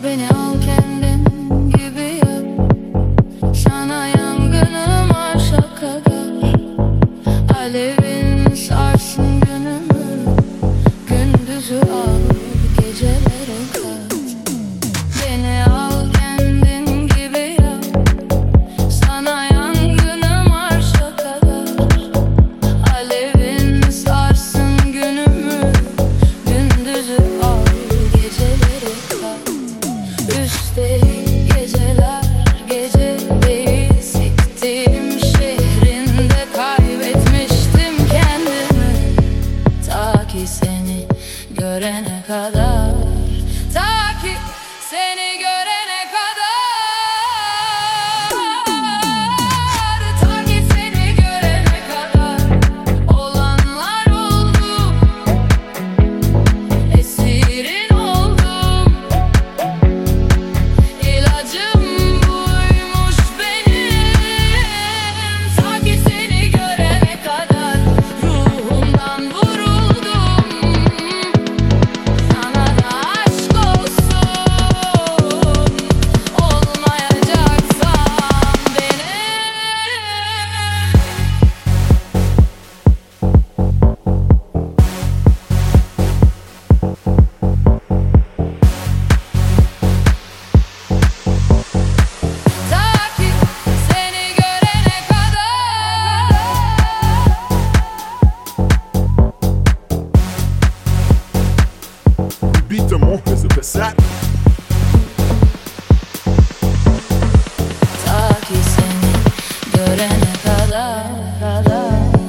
Beni al kendin gibi yap. Sana yangınım arşa kadar. Alevin sarsın günümü. Gündüzü al, gecelere kat. Beni al kendin gibi yap. Sana yangınım arşa kadar. Alevin sarsın günümü. Gündüzü al, gecelere kat. Üstelik geceler geceliği siktiğim şehrinde kaybetmiştim kendimi. Ta ki seni görene kadar, ta ki seni görene kadar, ta ki seni görene kadar. Olanlar oldu, esirin oldum. İlacım buymuş benim. Ta ki seni görene kadar ruhumdan vuruldum. Sana da aşk olsun, olmayacaksan benim. Ta ki seni görene kadar. Beat them on his cassette. Ta ki seni görene kadar.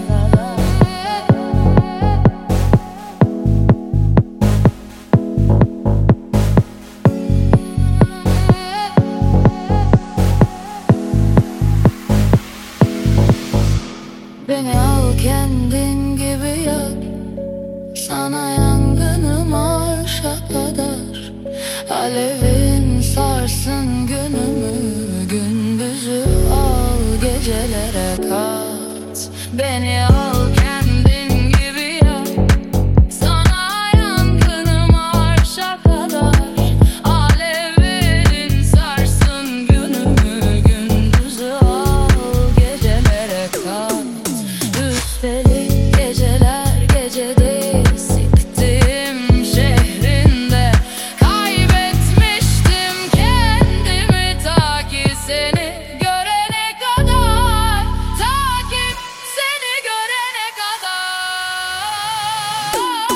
Beni al kendin gibi yap. Sana yangınım arşa kadar. Alevin sarsın günümü. Gündüzü al, gecelere kat. Beni al kendin gibi yap. Sana yangınım arşa kadar. Alevin sarsın günümü. Gündüzü al, gecelere kat. Üstelik geceler gecede siktim şehrinde kaybetmiştim kendimi. Ta ki seni görene kadar, ta ki seni görene kadar,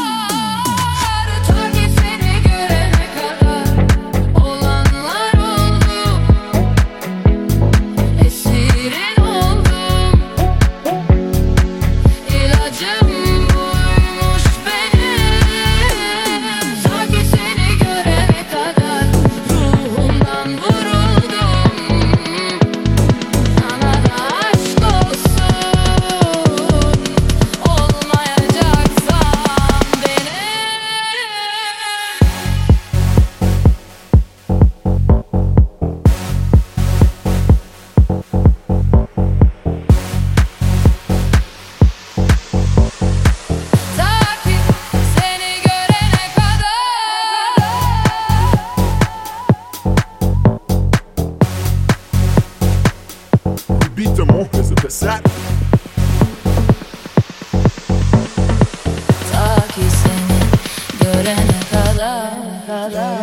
ta ki seni görene kadar. Olanlar oldu, esirin oldum. İlacım buymuş benim. Ta ki seni görene kadar ruhumdan vuruldum. Sana da aşk olsun, olmayacaksan benim. Ta ki seni görene kadar. Beat them on his cassette. Ta ki seni görene kadar.